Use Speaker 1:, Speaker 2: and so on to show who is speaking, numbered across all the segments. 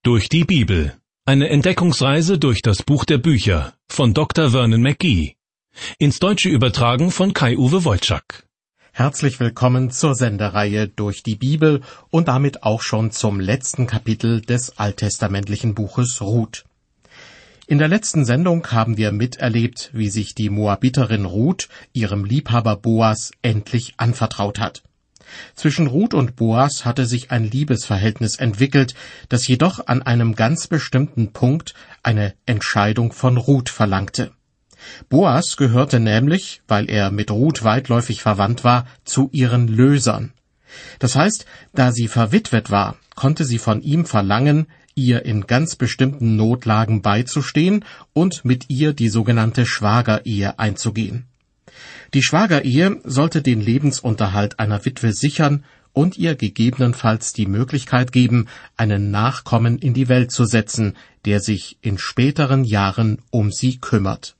Speaker 1: Durch die Bibel. Eine Entdeckungsreise durch das Buch der Bücher von Dr. Vernon McGee. Ins Deutsche übertragen von Kai-Uwe Wojczak.
Speaker 2: Herzlich willkommen zur Sendereihe Durch die Bibel und damit auch schon zum letzten Kapitel des alttestamentlichen Buches Ruth. In der letzten Sendung haben wir miterlebt, wie sich die Moabiterin Ruth ihrem Liebhaber Boas endlich anvertraut hat. Zwischen Ruth und Boas hatte sich ein Liebesverhältnis entwickelt, das jedoch an einem ganz bestimmten Punkt eine Entscheidung von Ruth verlangte. Boas gehörte nämlich, weil er mit Ruth weitläufig verwandt war, zu ihren Lösern. Das heißt, da sie verwitwet war, konnte sie von ihm verlangen, ihr in ganz bestimmten Notlagen beizustehen und mit ihr die sogenannte Schwagerehe einzugehen. Die Schwagerehe sollte den Lebensunterhalt einer Witwe sichern und ihr gegebenenfalls die Möglichkeit geben, einen Nachkommen in die Welt zu setzen, der sich in späteren Jahren um sie kümmert.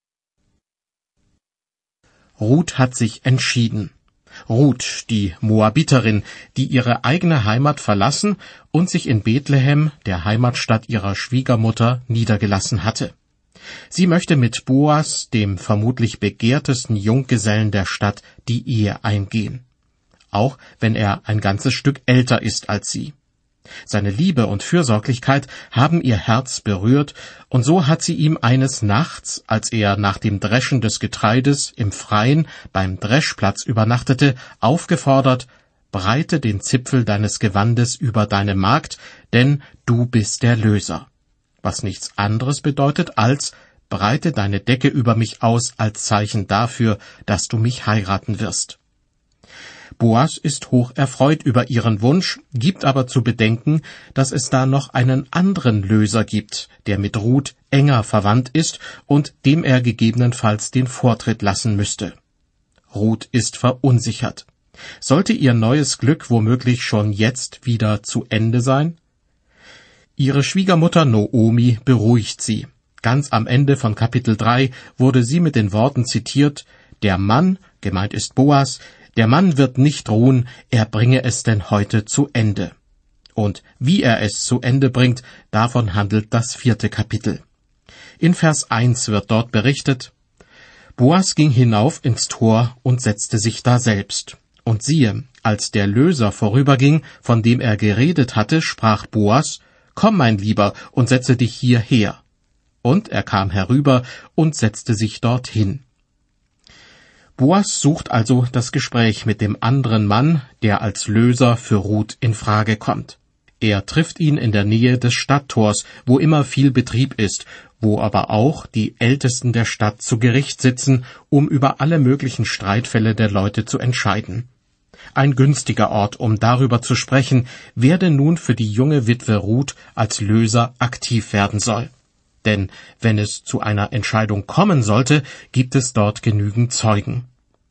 Speaker 2: Ruth hat sich entschieden. Ruth, die Moabiterin, die ihre eigene Heimat verlassen und sich in Bethlehem, der Heimatstadt ihrer Schwiegermutter, niedergelassen hatte. Sie möchte mit Boas, dem vermutlich begehrtesten Junggesellen der Stadt, die Ehe eingehen. Auch wenn er ein ganzes Stück älter ist als sie. Seine Liebe und Fürsorglichkeit haben ihr Herz berührt, und so hat sie ihm eines Nachts, als er nach dem Dreschen des Getreides im Freien beim Dreschplatz übernachtete, aufgefordert: »Breite den Zipfel deines Gewandes über deine Magd, denn du bist der Löser.« Was nichts anderes bedeutet als: »Breite deine Decke über mich aus als Zeichen dafür, dass du mich heiraten wirst.« Boas ist hoch erfreut über ihren Wunsch, gibt aber zu bedenken, dass es da noch einen anderen Löser gibt, der mit Ruth enger verwandt ist und dem er gegebenenfalls den Vortritt lassen müsste. Ruth ist verunsichert. Sollte ihr neues Glück womöglich schon jetzt wieder zu Ende sein? Ihre Schwiegermutter Noomi beruhigt sie. Ganz am Ende von Kapitel 3 wurde sie mit den Worten zitiert: »Der Mann«, gemeint ist Boas, »der Mann wird nicht ruhen, er bringe es denn heute zu Ende.« Und wie er es zu Ende bringt, davon handelt das 4. Kapitel. In Vers 1 wird dort berichtet: »Boas ging hinauf ins Tor und setzte sich daselbst. Und siehe, als der Löser vorüberging, von dem er geredet hatte, sprach Boas: »Komm, mein Lieber, und setze dich hierher.« Und er kam herüber und setzte sich dorthin.« Boas sucht also das Gespräch mit dem anderen Mann, der als Löser für Ruth in Frage kommt. Er trifft ihn in der Nähe des Stadttors, wo immer viel Betrieb ist, wo aber auch die Ältesten der Stadt zu Gericht sitzen, um über alle möglichen Streitfälle der Leute zu entscheiden. Ein günstiger Ort, um darüber zu sprechen, wer denn nun für die junge Witwe Ruth als Löser aktiv werden soll. Denn wenn es zu einer Entscheidung kommen sollte, gibt es dort genügend Zeugen.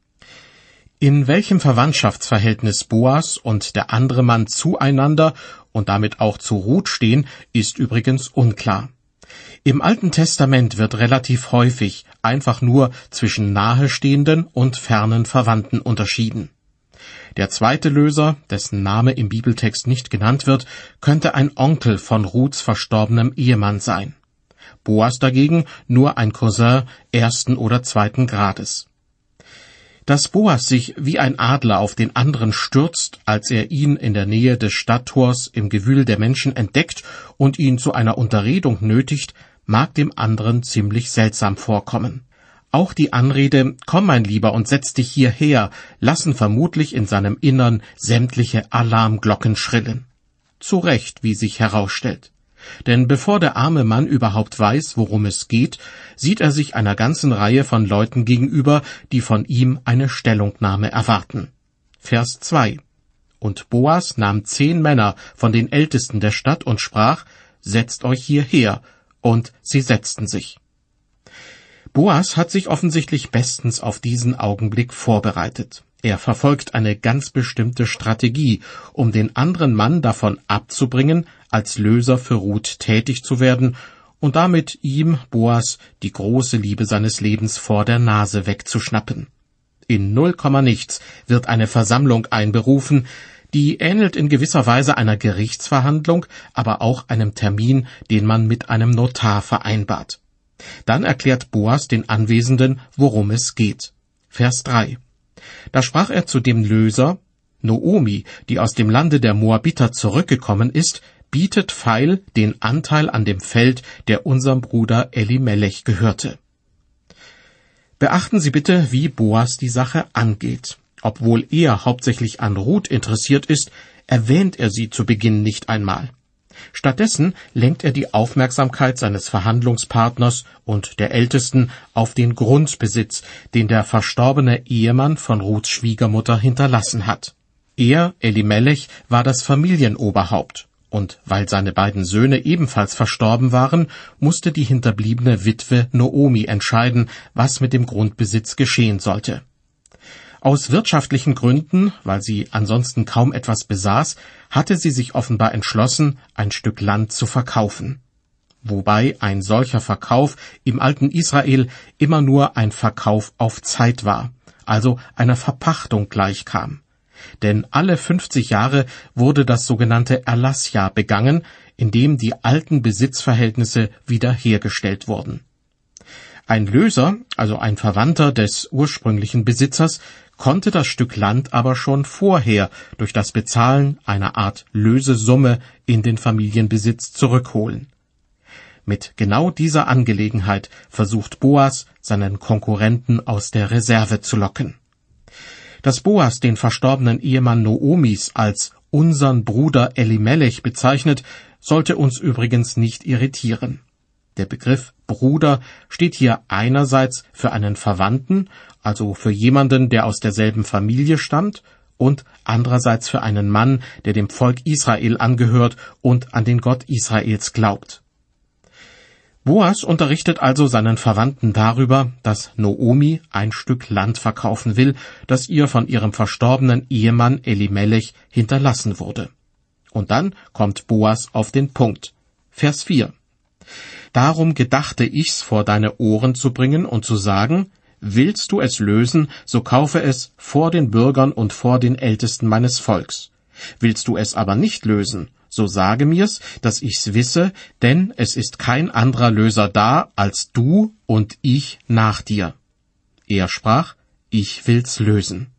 Speaker 2: In welchem Verwandtschaftsverhältnis Boas und der andere Mann zueinander und damit auch zu Ruth stehen, ist übrigens unklar. Im Alten Testament wird relativ häufig einfach nur zwischen nahestehenden und fernen Verwandten unterschieden. Der zweite Löser, dessen Name im Bibeltext nicht genannt wird, könnte ein Onkel von Ruths verstorbenem Ehemann sein. Boas dagegen nur ein Cousin 1. oder 2. Grades. Dass Boas sich wie ein Adler auf den anderen stürzt, als er ihn in der Nähe des Stadttors im Gewühl der Menschen entdeckt und ihn zu einer Unterredung nötigt, mag dem anderen ziemlich seltsam vorkommen. Auch die Anrede »Komm, mein Lieber, und setz dich hierher« lassen vermutlich in seinem Innern sämtliche Alarmglocken schrillen. Zu Recht, wie sich herausstellt. Denn bevor der arme Mann überhaupt weiß, worum es geht, sieht er sich einer ganzen Reihe von Leuten gegenüber, die von ihm eine Stellungnahme erwarten. Vers 2. Und Boas nahm 10 Männer von den Ältesten der Stadt und sprach: »Setzt euch hierher«, und sie setzten sich. Boas hat sich offensichtlich bestens auf diesen Augenblick vorbereitet. Er verfolgt eine ganz bestimmte Strategie, um den anderen Mann davon abzubringen, als Löser für Ruth tätig zu werden und damit ihm, Boas, die große Liebe seines Lebens vor der Nase wegzuschnappen. In 0, nichts wird eine Versammlung einberufen, Die ähnelt in gewisser Weise einer Gerichtsverhandlung, aber auch einem Termin, den man mit einem Notar vereinbart. Dann erklärt Boas den Anwesenden, worum es geht. Vers 3. Da sprach er zu dem Löser: Noomi, die aus dem Lande der Moabiter zurückgekommen ist, bietet feil den Anteil an dem Feld, der unserem Bruder Elimelech gehörte. Beachten Sie bitte, wie Boas die Sache angeht. Obwohl er hauptsächlich an Ruth interessiert ist, erwähnt er sie zu Beginn nicht einmal. Stattdessen lenkt er die Aufmerksamkeit seines Verhandlungspartners und der Ältesten auf den Grundbesitz, den der verstorbene Ehemann von Ruths Schwiegermutter hinterlassen hat. Er, Elimelech, war das Familienoberhaupt, und weil seine beiden Söhne ebenfalls verstorben waren, musste die hinterbliebene Witwe Noomi entscheiden, was mit dem Grundbesitz geschehen sollte. Aus wirtschaftlichen Gründen, weil sie ansonsten kaum etwas besaß, hatte sie sich offenbar entschlossen, ein Stück Land zu verkaufen. Wobei ein solcher Verkauf im alten Israel immer nur ein Verkauf auf Zeit war, also einer Verpachtung gleichkam. Denn alle 50 Jahre wurde das sogenannte Erlassjahr begangen, in dem die alten Besitzverhältnisse wiederhergestellt wurden. Ein Löser, also ein Verwandter des ursprünglichen Besitzers, konnte das Stück Land aber schon vorher durch das Bezahlen einer Art Lösesumme in den Familienbesitz zurückholen. Mit genau dieser Angelegenheit versucht Boas, seinen Konkurrenten aus der Reserve zu locken. Dass Boas den verstorbenen Ehemann Noomis als unseren Bruder Elimelech bezeichnet, sollte uns übrigens nicht irritieren. Der Begriff Bruder steht hier einerseits für einen Verwandten, also für jemanden, der aus derselben Familie stammt, und andererseits für einen Mann, der dem Volk Israel angehört und an den Gott Israels glaubt. Boas unterrichtet also seinen Verwandten darüber, dass Noomi ein Stück Land verkaufen will, das ihr von ihrem verstorbenen Ehemann Elimelech hinterlassen wurde. Und dann kommt Boas auf den Punkt. Vers 4. Darum gedachte ich's vor deine Ohren zu bringen und zu sagen, willst du es lösen, so kaufe es vor den Bürgern und vor den Ältesten meines Volks. Willst du es aber nicht lösen, so sage mir's, dass ich's wisse, denn es ist kein anderer Löser da, als du und ich nach dir. Er sprach, ich will's lösen.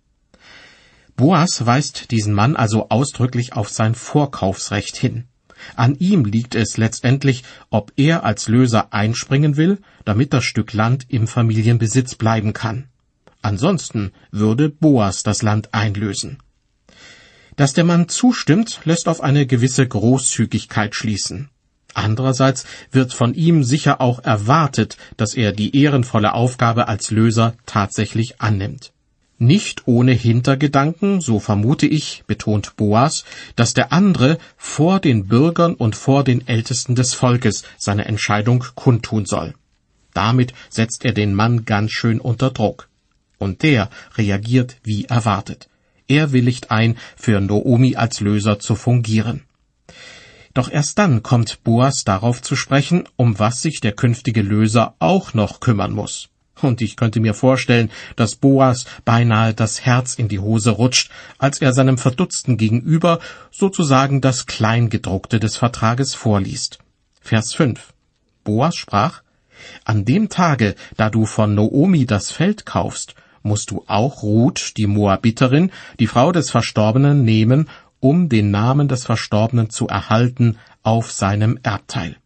Speaker 2: Boas weist diesen Mann also ausdrücklich auf sein Vorkaufsrecht hin. An ihm liegt es letztendlich, ob er als Löser einspringen will, damit das Stück Land im Familienbesitz bleiben kann. Ansonsten würde Boas das Land einlösen. Dass der Mann zustimmt, lässt auf eine gewisse Großzügigkeit schließen. Andererseits wird von ihm sicher auch erwartet, dass er die ehrenvolle Aufgabe als Löser tatsächlich annimmt. Nicht ohne Hintergedanken, so vermute ich, betont Boas, dass der andere vor den Bürgern und vor den Ältesten des Volkes seine Entscheidung kundtun soll. Damit setzt er den Mann ganz schön unter Druck. Und der reagiert wie erwartet. Er willigt ein, für Noomi als Löser zu fungieren. Doch erst dann kommt Boas darauf zu sprechen, um was sich der künftige Löser auch noch kümmern muss. Und ich könnte mir vorstellen, dass Boas beinahe das Herz in die Hose rutscht, als er seinem verdutzten Gegenüber sozusagen das Kleingedruckte des Vertrages vorliest. Vers 5. Boas sprach, an dem Tage, da du von Noomi das Feld kaufst, musst du auch Ruth, die Moabiterin, die Frau des Verstorbenen, nehmen, um den Namen des Verstorbenen zu erhalten auf seinem Erbteil.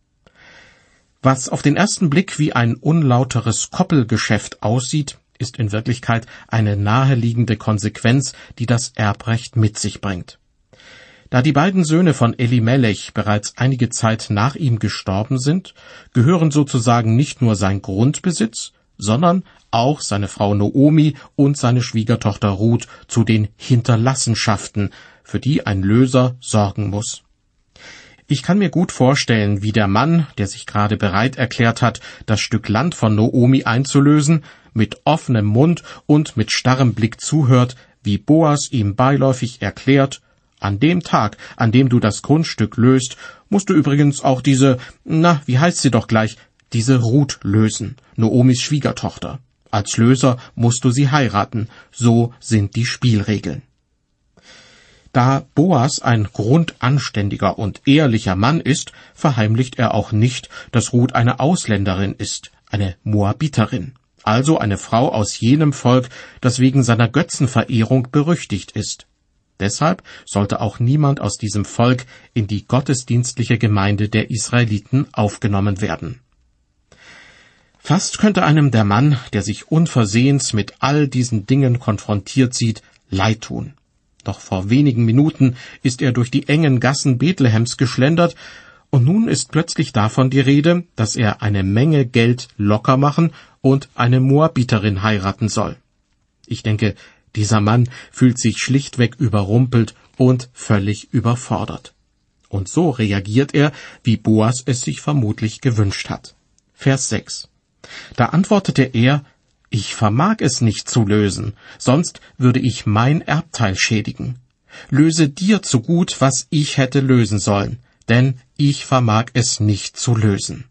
Speaker 2: Was auf den ersten Blick wie ein unlauteres Koppelgeschäft aussieht, ist in Wirklichkeit eine naheliegende Konsequenz, die das Erbrecht mit sich bringt. Da die beiden Söhne von Elimelech bereits einige Zeit nach ihm gestorben sind, gehören sozusagen nicht nur sein Grundbesitz, sondern auch seine Frau Noomi und seine Schwiegertochter Ruth zu den Hinterlassenschaften, für die ein Löser sorgen muss. Ich kann mir gut vorstellen, wie der Mann, der sich gerade bereit erklärt hat, das Stück Land von Noomi einzulösen, mit offenem Mund und mit starrem Blick zuhört, wie Boas ihm beiläufig erklärt, an dem Tag, an dem du das Grundstück löst, musst du übrigens auch diese Ruth lösen, Noomis Schwiegertochter. Als Löser musst du sie heiraten, so sind die Spielregeln. Da Boas ein grundanständiger und ehrlicher Mann ist, verheimlicht er auch nicht, dass Ruth eine Ausländerin ist, eine Moabiterin, also eine Frau aus jenem Volk, das wegen seiner Götzenverehrung berüchtigt ist. Deshalb sollte auch niemand aus diesem Volk in die gottesdienstliche Gemeinde der Israeliten aufgenommen werden. Fast könnte einem der Mann, der sich unversehens mit all diesen Dingen konfrontiert sieht, leid tun. Doch vor wenigen Minuten ist er durch die engen Gassen Bethlehems geschlendert, und nun ist plötzlich davon die Rede, dass er eine Menge Geld locker machen und eine Moabiterin heiraten soll. Ich denke, dieser Mann fühlt sich schlichtweg überrumpelt und völlig überfordert. Und so reagiert er, wie Boas es sich vermutlich gewünscht hat. Vers 6. Da antwortete er: Ich vermag es nicht zu lösen, sonst würde ich mein Erbteil schädigen. Löse dir zugut, was ich hätte lösen sollen, denn ich vermag es nicht zu lösen.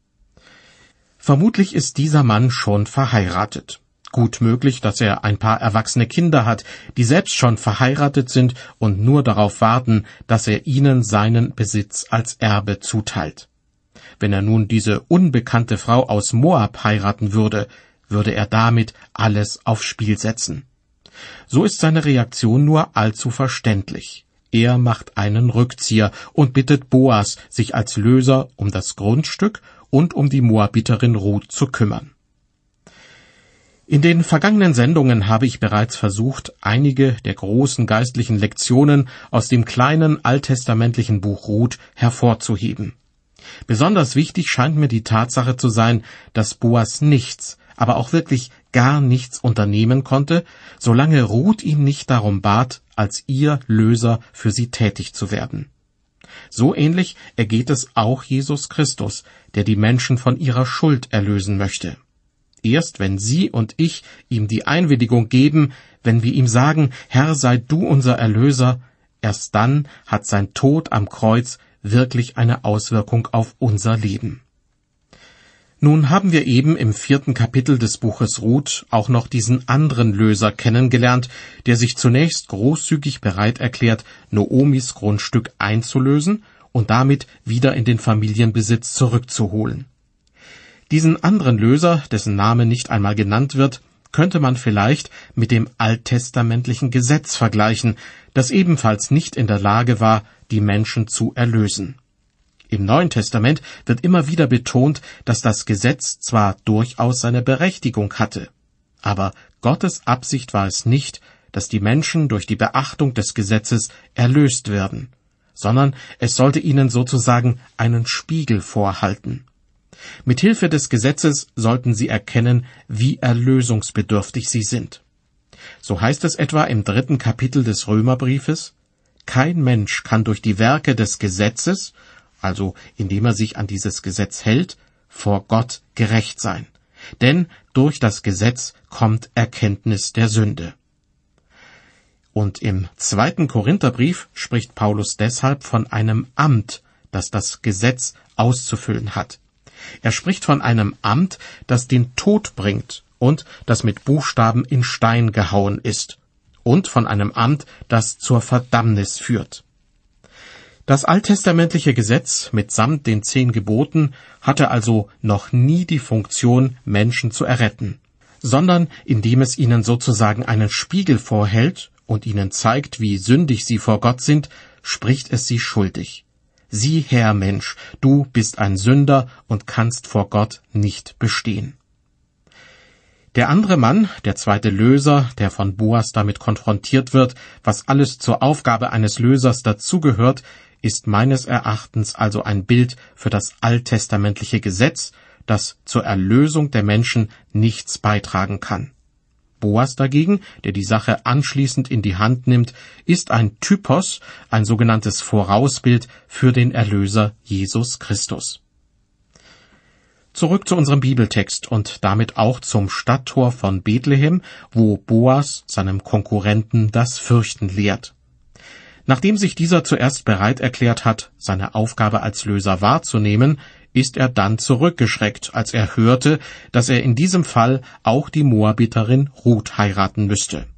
Speaker 2: Vermutlich ist dieser Mann schon verheiratet. Gut möglich, dass er ein paar erwachsene Kinder hat, die selbst schon verheiratet sind und nur darauf warten, dass er ihnen seinen Besitz als Erbe zuteilt. Wenn er nun diese unbekannte Frau aus Moab heiraten würde, würde er damit alles aufs Spiel setzen. So ist seine Reaktion nur allzu verständlich. Er macht einen Rückzieher und bittet Boas, sich als Löser um das Grundstück und um die Moabiterin Ruth zu kümmern. In den vergangenen Sendungen habe ich bereits versucht, einige der großen geistlichen Lektionen aus dem kleinen alttestamentlichen Buch Ruth hervorzuheben. Besonders wichtig scheint mir die Tatsache zu sein, dass Boas nichts, aber auch wirklich gar nichts unternehmen konnte, solange Ruth ihn nicht darum bat, als ihr Löser für sie tätig zu werden. So ähnlich ergeht es auch Jesus Christus, der die Menschen von ihrer Schuld erlösen möchte. Erst wenn Sie und ich ihm die Einwilligung geben, wenn wir ihm sagen, Herr, sei du unser Erlöser, erst dann hat sein Tod am Kreuz wirklich eine Auswirkung auf unser Leben. Nun haben wir eben im 4. Kapitel des Buches Ruth auch noch diesen anderen Löser kennengelernt, der sich zunächst großzügig bereit erklärt, Noomis Grundstück einzulösen und damit wieder in den Familienbesitz zurückzuholen. Diesen anderen Löser, dessen Name nicht einmal genannt wird, könnte man vielleicht mit dem alttestamentlichen Gesetz vergleichen, das ebenfalls nicht in der Lage war, die Menschen zu erlösen. Im Neuen Testament wird immer wieder betont, dass das Gesetz zwar durchaus seine Berechtigung hatte, aber Gottes Absicht war es nicht, dass die Menschen durch die Beachtung des Gesetzes erlöst werden, sondern es sollte ihnen sozusagen einen Spiegel vorhalten. Mithilfe des Gesetzes sollten sie erkennen, wie erlösungsbedürftig sie sind. So heißt es etwa im 3. Kapitel des Römerbriefes: Kein Mensch kann durch die Werke des Gesetzes, also indem er sich an dieses Gesetz hält, vor Gott gerecht sein. Denn durch das Gesetz kommt Erkenntnis der Sünde. Und im 2. Korintherbrief spricht Paulus deshalb von einem Amt, das das Gesetz auszufüllen hat. Er spricht von einem Amt, das den Tod bringt und das mit Buchstaben in Stein gehauen ist, und von einem Amt, das zur Verdammnis führt. Das alttestamentliche Gesetz mitsamt den 10 Geboten hatte also noch nie die Funktion, Menschen zu erretten, sondern indem es ihnen sozusagen einen Spiegel vorhält und ihnen zeigt, wie sündig sie vor Gott sind, spricht es sie schuldig. Sieh her, Mensch, du bist ein Sünder und kannst vor Gott nicht bestehen. Der andere Mann, der zweite Löser, der von Boas damit konfrontiert wird, was alles zur Aufgabe eines Lösers dazugehört, ist meines Erachtens also ein Bild für das alttestamentliche Gesetz, das zur Erlösung der Menschen nichts beitragen kann. Boas dagegen, der die Sache anschließend in die Hand nimmt, ist ein Typos, ein sogenanntes Vorausbild für den Erlöser Jesus Christus. Zurück zu unserem Bibeltext und damit auch zum Stadttor von Bethlehem, wo Boas seinem Konkurrenten das Fürchten lehrt. Nachdem sich dieser zuerst bereit erklärt hat, seine Aufgabe als Löser wahrzunehmen, ist er dann zurückgeschreckt, als er hörte, dass er in diesem Fall auch die Moabiterin Ruth heiraten müsste.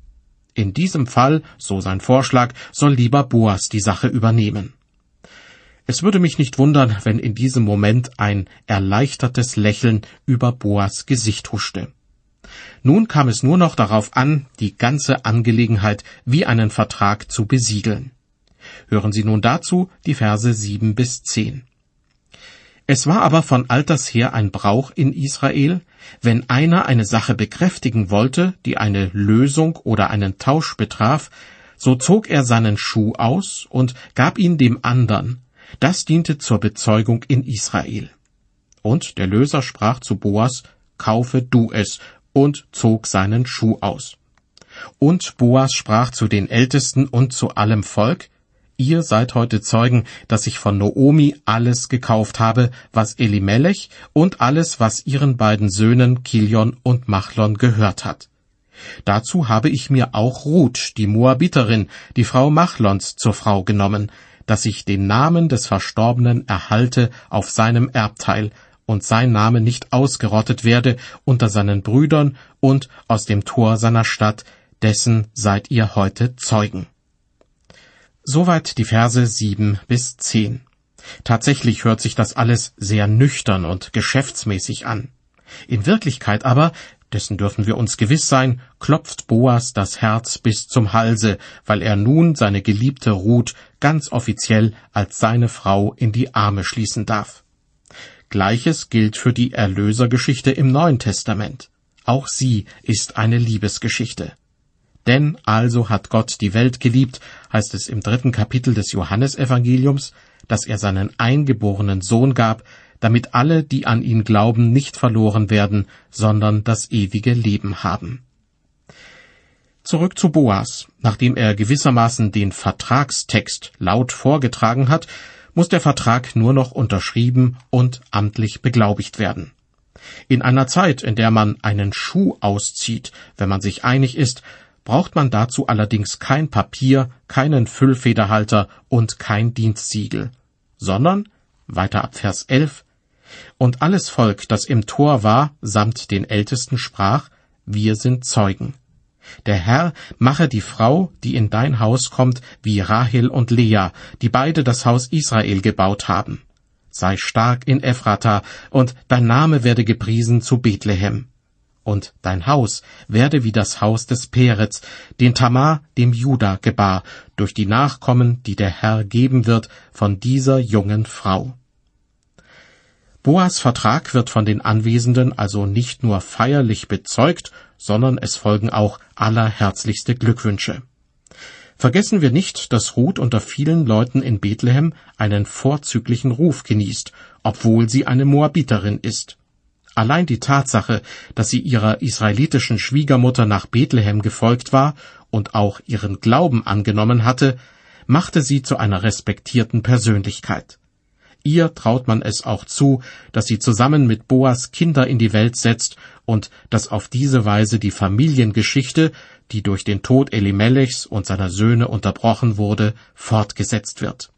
Speaker 2: In diesem Fall, so sein Vorschlag, soll lieber Boas die Sache übernehmen. Es würde mich nicht wundern, wenn in diesem Moment ein erleichtertes Lächeln über Boas Gesicht huschte. Nun kam es nur noch darauf an, die ganze Angelegenheit wie einen Vertrag zu besiegeln. Hören Sie nun dazu die Verse 7 bis 10. Es war aber von alters her ein Brauch in Israel, wenn einer eine Sache bekräftigen wollte, die eine Lösung oder einen Tausch betraf, so zog er seinen Schuh aus und gab ihn dem andern. Das diente zur Bezeugung in Israel. Und der Löser sprach zu Boas, kaufe du es, und zog seinen Schuh aus. Und Boas sprach zu den Ältesten und zu allem Volk, ihr seid heute Zeugen, dass ich von Noomi alles gekauft habe, was Elimelech und alles, was ihren beiden Söhnen Kilion und Machlon gehört hat. Dazu habe ich mir auch Ruth, die Moabiterin, die Frau Machlons, zur Frau genommen, dass ich den Namen des Verstorbenen erhalte auf seinem Erbteil und sein Name nicht ausgerottet werde unter seinen Brüdern und aus dem Tor seiner Stadt, dessen seid ihr heute Zeugen. Soweit die Verse 7 bis 10. Tatsächlich hört sich das alles sehr nüchtern und geschäftsmäßig an. In Wirklichkeit aber, dessen dürfen wir uns gewiss sein, klopft Boas das Herz bis zum Halse, weil er nun seine geliebte Ruth ganz offiziell als seine Frau in die Arme schließen darf. Gleiches gilt für die Erlösergeschichte im Neuen Testament. Auch sie ist eine Liebesgeschichte. Denn also hat Gott die Welt geliebt, heißt es im 3. Kapitel des Johannesevangeliums, dass er seinen eingeborenen Sohn gab, damit alle, die an ihn glauben, nicht verloren werden, sondern das ewige Leben haben. Zurück zu Boas. Nachdem er gewissermaßen den Vertragstext laut vorgetragen hat, muss der Vertrag nur noch unterschrieben und amtlich beglaubigt werden. In einer Zeit, in der man einen Schuh auszieht, wenn man sich einig ist, braucht man dazu allerdings kein Papier, keinen Füllfederhalter und kein Dienstsiegel, sondern, weiter ab Vers 11, und alles Volk, das im Tor war, samt den Ältesten sprach, wir sind Zeugen. Der Herr mache die Frau, die in dein Haus kommt, wie Rahel und Lea, die beide das Haus Israel gebaut haben. Sei stark in Ephrata, und dein Name werde gepriesen zu Bethlehem. Und dein Haus werde wie das Haus des Peretz, den Tamar dem Juda gebar, durch die Nachkommen, die der Herr geben wird von dieser jungen Frau. Boas Vertrag wird von den Anwesenden also nicht nur feierlich bezeugt, sondern es folgen auch allerherzlichste Glückwünsche. Vergessen wir nicht, dass Ruth unter vielen Leuten in Bethlehem einen vorzüglichen Ruf genießt, obwohl sie eine Moabiterin ist. Allein die Tatsache, dass sie ihrer israelitischen Schwiegermutter nach Bethlehem gefolgt war und auch ihren Glauben angenommen hatte, machte sie zu einer respektierten Persönlichkeit. Ihr traut man es auch zu, dass sie zusammen mit Boas Kinder in die Welt setzt und dass auf diese Weise die Familiengeschichte, die durch den Tod Elimelechs und seiner Söhne unterbrochen wurde, fortgesetzt wird.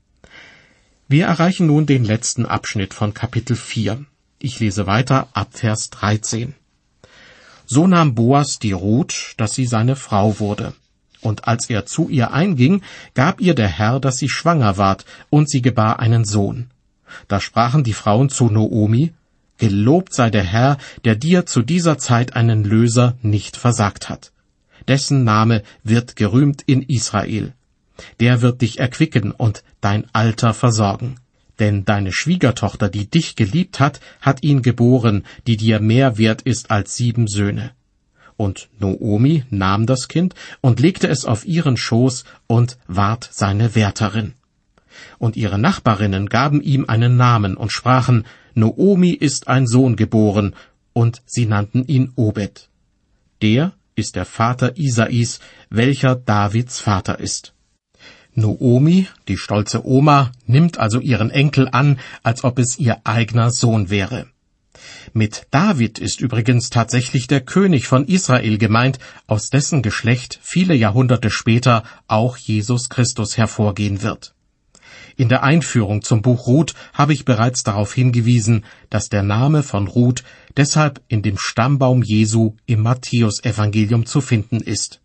Speaker 2: Wir erreichen nun den letzten Abschnitt von Kapitel 4. Ich lese weiter ab Vers 13. So nahm Boas die Ruth, dass sie seine Frau wurde. Und als er zu ihr einging, gab ihr der Herr, dass sie schwanger ward, und sie gebar einen Sohn. Da sprachen die Frauen zu Noomi, Gelobt sei der Herr, der dir zu dieser Zeit einen Löser nicht versagt hat. Dessen Name wird gerühmt in Israel. Der wird dich erquicken und dein Alter versorgen. Denn deine Schwiegertochter, die dich geliebt hat, hat ihn geboren, die dir mehr wert ist als 7 Söhne. Und Noomi nahm das Kind und legte es auf ihren Schoß und ward seine Wärterin. Und ihre Nachbarinnen gaben ihm einen Namen und sprachen, Noomi ist ein Sohn geboren, und sie nannten ihn Obed. Der ist der Vater Isais, welcher Davids Vater ist. Noomi, die stolze Oma, nimmt also ihren Enkel an, als ob es ihr eigener Sohn wäre. Mit David ist übrigens tatsächlich der König von Israel gemeint, aus dessen Geschlecht viele Jahrhunderte später auch Jesus Christus hervorgehen wird. In der Einführung zum Buch Ruth habe ich bereits darauf hingewiesen, dass der Name von Ruth deshalb in dem Stammbaum Jesu im Matthäusevangelium zu finden ist.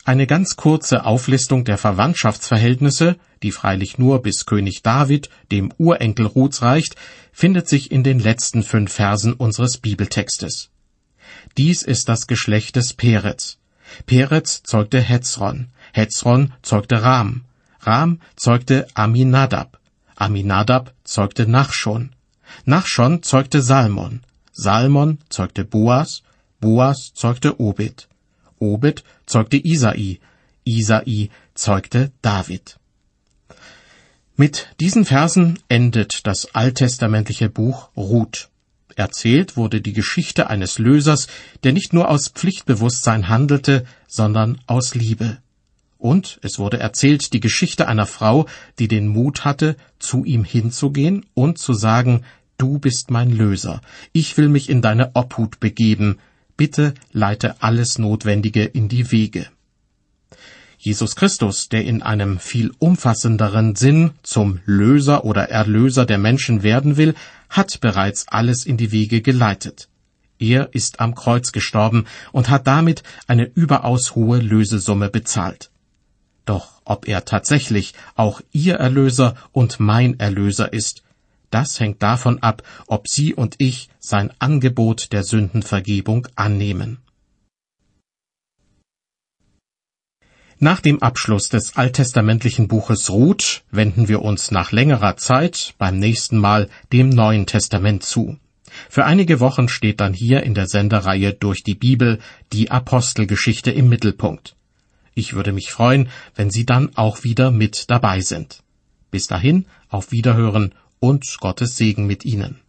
Speaker 2: Eine ganz kurze Auflistung der Verwandtschaftsverhältnisse, die freilich nur bis König David, dem Urenkel Ruths, reicht, findet sich in den letzten 5 Versen unseres Bibeltextes. Dies ist das Geschlecht des Perez. Perez zeugte Hezron, Hezron zeugte Ram, Ram zeugte Aminadab, Aminadab zeugte Nachschon, Nachschon zeugte Salmon, Salmon zeugte Boas, Boas zeugte Obed, Obed zeugte Isai, Isai zeugte David. Mit diesen Versen endet das alttestamentliche Buch Ruth. Erzählt wurde die Geschichte eines Lösers, der nicht nur aus Pflichtbewusstsein handelte, sondern aus Liebe. Und es wurde erzählt die Geschichte einer Frau, die den Mut hatte, zu ihm hinzugehen und zu sagen, du bist mein Löser, ich will mich in deine Obhut begeben, bitte leite alles Notwendige in die Wege. Jesus Christus, der in einem viel umfassenderen Sinn zum Löser oder Erlöser der Menschen werden will, hat bereits alles in die Wege geleitet. Er ist am Kreuz gestorben und hat damit eine überaus hohe Lösesumme bezahlt. Doch ob er tatsächlich auch Ihr Erlöser und mein Erlöser ist, das hängt davon ab, ob Sie und ich sein Angebot der Sündenvergebung annehmen. Nach dem Abschluss des alttestamentlichen Buches Ruth wenden wir uns nach längerer Zeit beim nächsten Mal dem Neuen Testament zu. Für einige Wochen steht dann hier in der Sendereihe Durch die Bibel die Apostelgeschichte im Mittelpunkt. Ich würde mich freuen, wenn Sie dann auch wieder mit dabei sind. Bis dahin, auf Wiederhören und Gottes Segen mit Ihnen.